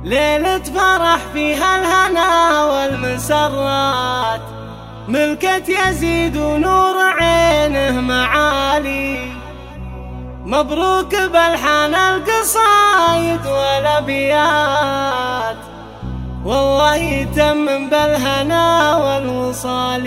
ليلة فرح فيها الهنا والمسرات، ملكة يزيد ونور عينه معالي. مبروك بألحان القصايد والأبيات، والله يتمم بالهنا والوصال.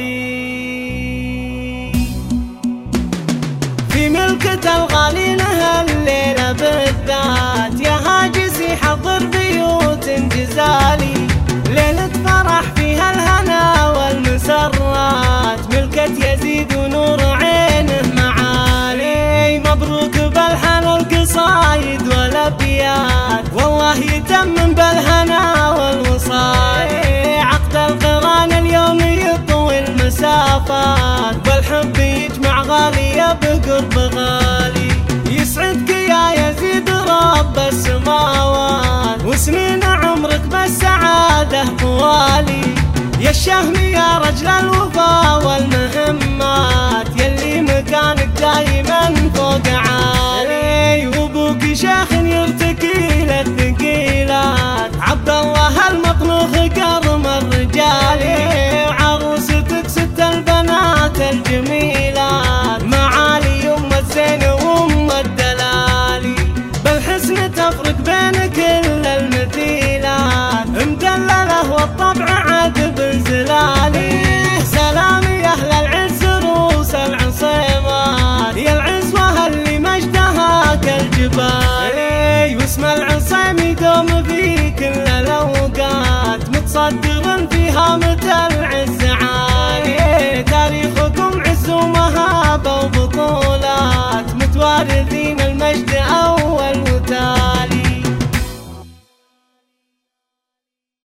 في ملكة الغالي لها الليلة بالذات، يا هاجسي حضر بيوت جزالي. ليلة فرح فيها الهنا والمسرات، ملكة يزيد ونور عينه معالي. مبروك بألحان القصايد والأبيات، والله يتمم بالهنا والوصال. عقد القران اليوم يطوي المسافات، والحب يجمع غالية بقرب غالي. يسعدك يا يزيد رب السماوات، وسنين عمرك بالسعادة طوالي. يا الشهم يا رجل الوفا والمهمات، يلي مكانك دايما فوق عالي. وابوك شيخ يرتكي للثقيلات، عبد الله المطلوخ كرم الرجالي. وعروستك ست البنات الجميلات، معالي ام الزين وام الدلالي. بالحسن تفرق بين كل المثيلات، مدلله والطبع عاد بزلالي. سلامي يا اهل العز روس العصيمات، يا العزوة اللي مجدها كالجبال. واسم العصيم يدوم في كل الاوقات، متصدر فيها متى العز عالي. تاريخكم عز ومهابة وبطولات، متوارثين المجد